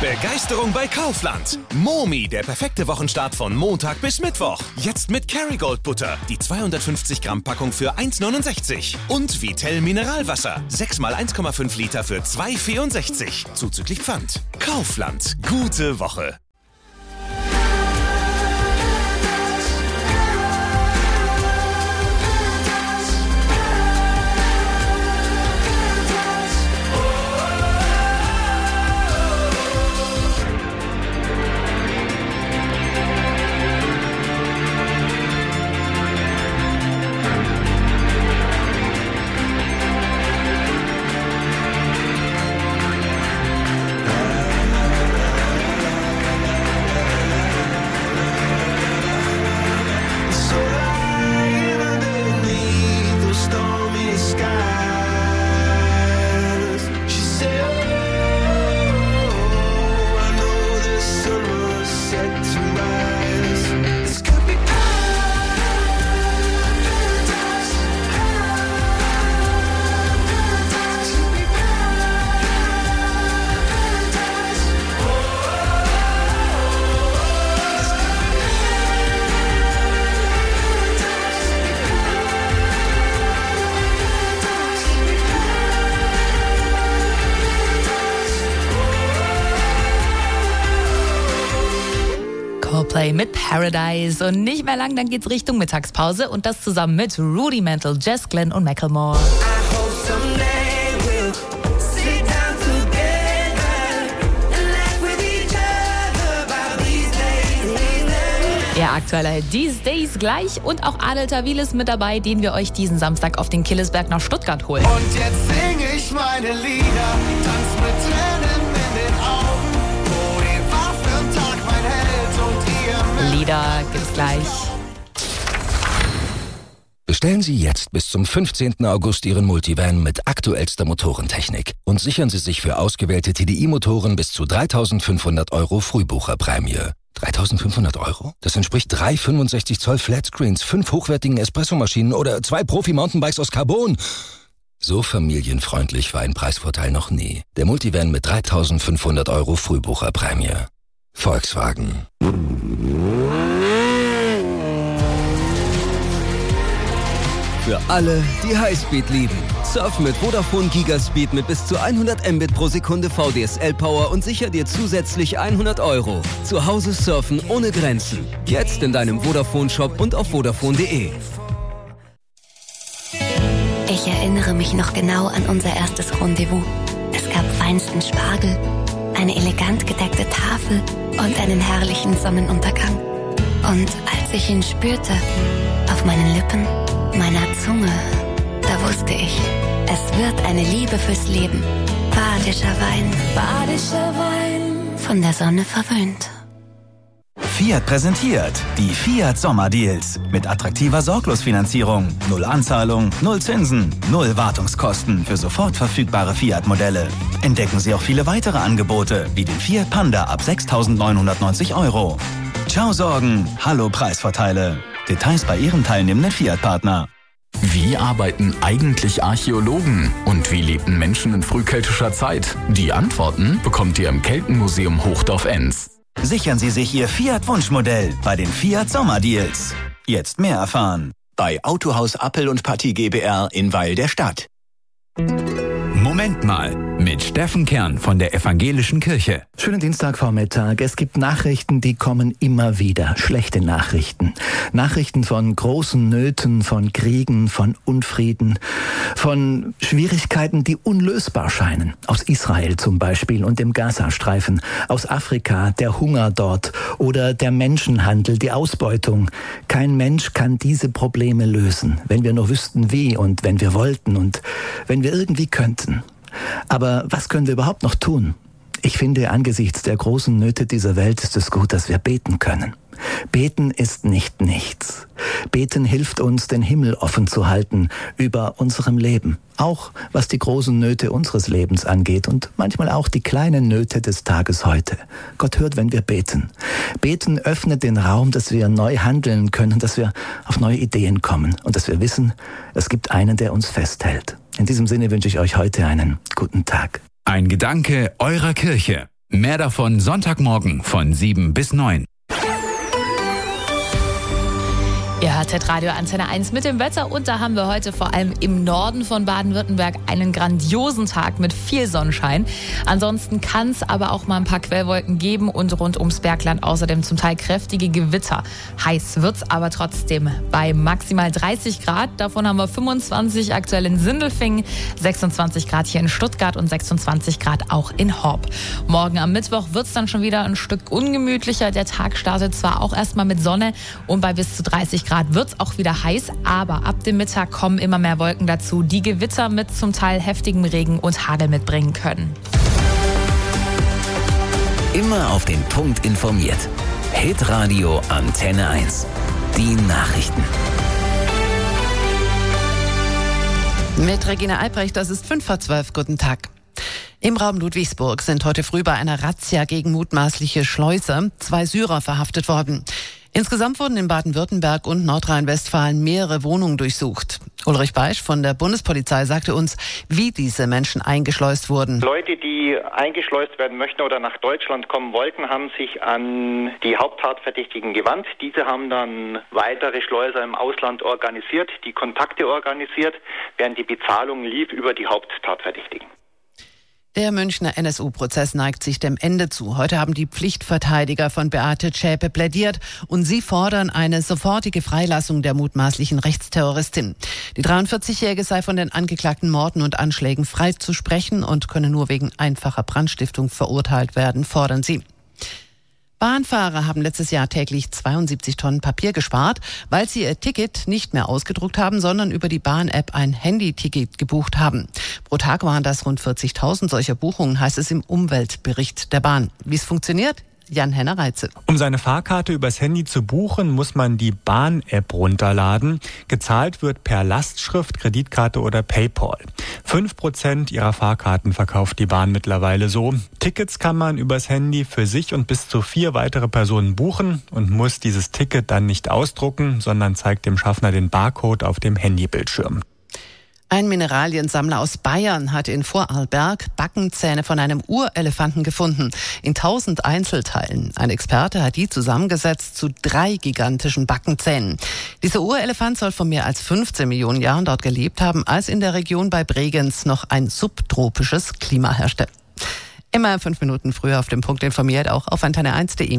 Begeisterung bei Kaufland. Momi, der perfekte Wochenstart von Montag bis Mittwoch. Jetzt mit Kerrygold Butter. Die 250 Gramm Packung für 1,69. Und Vitell Mineralwasser. 6 mal 1,5 Liter für 2,64. Zuzüglich Pfand. Kaufland. Gute Woche. Mit Paradise und nicht mehr lang, dann geht's Richtung Mittagspause und das zusammen mit Rudimental, Jess Glynn und Macklemore. Ja, aktueller Hit These Days gleich und auch Adel Tawil ist mit dabei, den wir euch diesen Samstag auf den Killesberg nach Stuttgart holen. Und jetzt singe ich meine Lieder, tanz mit Tränen in den Augen, wo die Waffentag mein Held und ihr Lieder gibt's gleich. Bestellen Sie jetzt bis zum 15. August Ihren Multivan mit aktuellster Motorentechnik und sichern Sie sich für ausgewählte TDI-Motoren bis zu 3.500 € Frühbucherprämie. 3.500 €? Das entspricht 3 65 Zoll Flatscreens, 5 hochwertigen Espressomaschinen oder 2 Profi-Mountainbikes aus Carbon. So familienfreundlich war ein Preisvorteil noch nie. Der Multivan mit 3.500 € Frühbucherprämie. Volkswagen. Für alle, die Highspeed lieben. Surf mit Vodafone Gigaspeed mit bis zu 100 Mbit pro Sekunde VDSL-Power und sicher dir zusätzlich 100 €. Zu Hause surfen ohne Grenzen. Jetzt in deinem Vodafone-Shop und auf vodafone.de. Ich erinnere mich noch genau an unser erstes Rendezvous. Es gab feinsten Spargel, eine elegant gedeckte Tafel und einen herrlichen Sonnenuntergang. Und als ich ihn spürte, auf meinen Lippen, meiner Zunge, da wusste ich, es wird eine Liebe fürs Leben. Badischer Wein, von der Sonne verwöhnt. Fiat präsentiert die Fiat Sommerdeals mit attraktiver Sorglosfinanzierung, 0 Anzahlung, 0 Zinsen, 0 Wartungskosten für sofort verfügbare Fiat-Modelle. Entdecken Sie auch viele weitere Angebote wie den Fiat Panda ab 6.990 €. Ciao Sorgen, hallo Preisvorteile. Details bei Ihrem teilnehmenden Fiat-Partner. Wie arbeiten eigentlich Archäologen? Und wie lebten Menschen in frühkeltischer Zeit? Die Antworten bekommt ihr im Keltenmuseum Hochdorf-Enns. Sichern Sie sich Ihr Fiat-Wunschmodell bei den Fiat Sommerdeals. Jetzt mehr erfahren. Bei Autohaus Appel und Partie GbR in Weil der Stadt. Moment mal, mit Steffen Kern von der Evangelischen Kirche. Schönen Dienstagvormittag. Es gibt Nachrichten, die kommen immer wieder. Schlechte Nachrichten. Nachrichten von großen Nöten, von Kriegen, von Unfrieden, von Schwierigkeiten, die unlösbar scheinen. Aus Israel zum Beispiel und dem Gazastreifen. Aus Afrika, der Hunger dort oder der Menschenhandel, die Ausbeutung. Kein Mensch kann diese Probleme lösen, wenn wir nur wüssten wie und wenn wir wollten und wenn wir irgendwie könnten. Aber was können wir überhaupt noch tun? Ich finde, angesichts der großen Nöte dieser Welt ist es gut, dass wir beten können. Beten ist nicht nichts. Beten hilft uns, den Himmel offen zu halten über unserem Leben. Auch was die großen Nöte unseres Lebens angeht und manchmal auch die kleinen Nöte des Tages heute. Gott hört, wenn wir beten. Beten öffnet den Raum, dass wir neu handeln können, dass wir auf neue Ideen kommen und dass wir wissen, es gibt einen, der uns festhält. In diesem Sinne wünsche ich euch heute einen guten Tag. Ein Gedanke eurer Kirche. Mehr davon Sonntagmorgen von 7 bis 9. Ihr hört Radio Antenne 1 mit dem Wetter und da haben wir heute vor allem im Norden von Baden-Württemberg einen grandiosen Tag mit viel Sonnenschein. Ansonsten kann es aber auch mal ein paar Quellwolken geben und rund ums Bergland außerdem zum Teil kräftige Gewitter. Heiß wird's aber trotzdem bei maximal 30 Grad. Davon haben wir 25 aktuell in Sindelfingen, 26 Grad hier in Stuttgart und 26 Grad auch in Horb. Morgen am Mittwoch wird's dann schon wieder ein Stück ungemütlicher. Der Tag startet zwar auch erstmal mit Sonne und bei bis zu 30 Grad wird es auch wieder heiß, aber ab dem Mittag kommen immer mehr Wolken dazu, die Gewitter mit zum Teil heftigem Regen und Hagel mitbringen können. Immer auf den Punkt informiert. Hitradio Antenne 1. Die Nachrichten. Mit Regina Albrecht, das ist 5:12. Guten Tag. Im Raum Ludwigsburg sind heute früh bei einer Razzia gegen mutmaßliche Schleuser 2 Syrer verhaftet worden. Insgesamt wurden in Baden-Württemberg und Nordrhein-Westfalen mehrere Wohnungen durchsucht. Ulrich Beisch von der Bundespolizei sagte uns, wie diese Menschen eingeschleust wurden. Leute, die eingeschleust werden möchten oder nach Deutschland kommen wollten, haben sich an die Haupttatverdächtigen gewandt. Diese haben dann weitere Schleuser im Ausland organisiert, die Kontakte organisiert, während die Bezahlung lief über die Haupttatverdächtigen. Der Münchner NSU-Prozess neigt sich dem Ende zu. Heute haben die Pflichtverteidiger von Beate Zschäpe plädiert und sie fordern eine sofortige Freilassung der mutmaßlichen Rechtsterroristin. Die 43-Jährige sei von den angeklagten Morden und Anschlägen freizusprechen und könne nur wegen einfacher Brandstiftung verurteilt werden, fordern sie. Bahnfahrer haben letztes Jahr täglich 72 Tonnen Papier gespart, weil sie ihr Ticket nicht mehr ausgedruckt haben, sondern über die Bahn-App ein Handy-Ticket gebucht haben. Pro Tag waren das rund 40.000 solcher Buchungen, heißt es im Umweltbericht der Bahn. Wie es funktioniert? Jan-Henner Reitze. Um seine Fahrkarte übers Handy zu buchen, muss man die Bahn-App runterladen. Gezahlt wird per Lastschrift, Kreditkarte oder PayPal. 5% ihrer Fahrkarten verkauft die Bahn mittlerweile so. Tickets kann man übers Handy für sich und bis zu 4 weitere Personen buchen und muss dieses Ticket dann nicht ausdrucken, sondern zeigt dem Schaffner den Barcode auf dem Handybildschirm. Ein Mineraliensammler aus Bayern hat in Vorarlberg Backenzähne von einem Urelefanten gefunden, in 1000 Einzelteilen. Ein Experte hat die zusammengesetzt zu 3 gigantischen Backenzähnen. Dieser Urelefant soll vor mehr als 15 Millionen Jahren dort gelebt haben, als in der Region bei Bregenz noch ein subtropisches Klima herrschte. Immer 5 Minuten früher auf dem Punkt informiert, auch auf antenne1.de.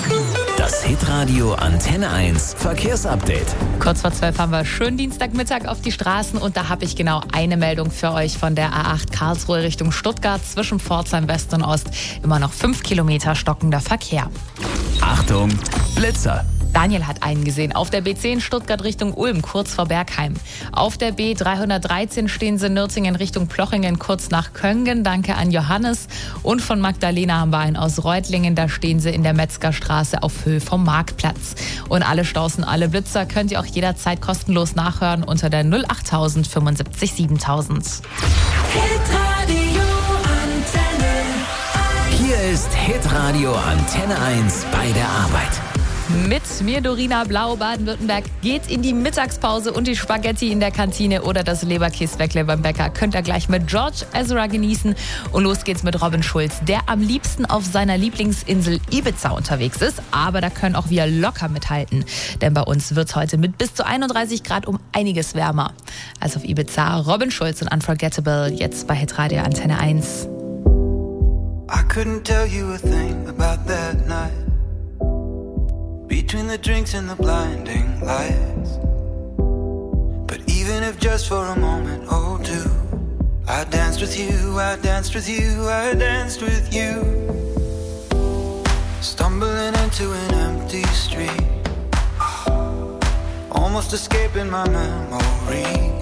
Das Hitradio Antenne 1 Verkehrsupdate. Kurz vor 12 haben wir schönen Dienstagmittag auf die Straßen und da habe ich genau eine Meldung für euch von der A8 Karlsruhe Richtung Stuttgart zwischen Pforzheim West und Ost. Immer noch 5 Kilometer stockender Verkehr. Achtung, Blitzer. Daniel hat einen gesehen. Auf der B10 Stuttgart Richtung Ulm, kurz vor Bergheim. Auf der B313 stehen sie in Nürtingen Richtung Plochingen, kurz nach Köngen. Danke an Johannes. Und von Magdalena haben wir einen aus Reutlingen. Da stehen sie in der Metzgerstraße auf Höhe vom Marktplatz. Und alle Staus und alle Blitzer könnt ihr auch jederzeit kostenlos nachhören unter der 08000 75 7000. Hier ist Hitradio Antenne 1 bei der Arbeit. Mit mir Dorina Blau, Baden-Württemberg geht in die Mittagspause und die Spaghetti in der Kantine oder das Leberkäsweckle beim Bäcker könnt ihr gleich mit George Ezra genießen. Und los geht's mit Robin Schulz, der am liebsten auf seiner Lieblingsinsel Ibiza unterwegs ist. Aber da können auch wir locker mithalten. Denn bei uns wird's heute mit bis zu 31 Grad um einiges wärmer. Also auf Ibiza, Robin Schulz und Unforgettable, jetzt bei Hitradio Antenne 1. I couldn't tell you a thing about that night. Between the drinks and the blinding lights. But even if just for a moment or two, I danced with you, I danced with you, I danced with you. Stumbling into an empty street, almost escaping my memory.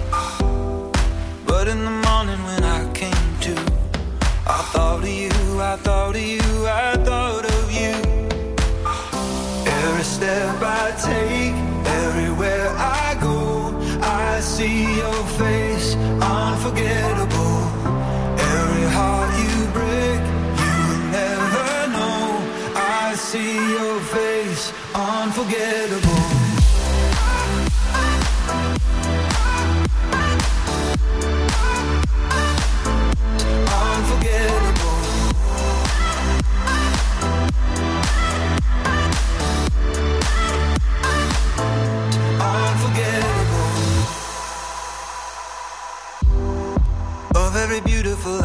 But in the morning when I came to, I thought of you, I thought of you, I thought of you. Every step I take, everywhere I go, I see your face, unforgettable. Every heart you break, you will never know. I see your face, unforgettable. Unforgettable. beautiful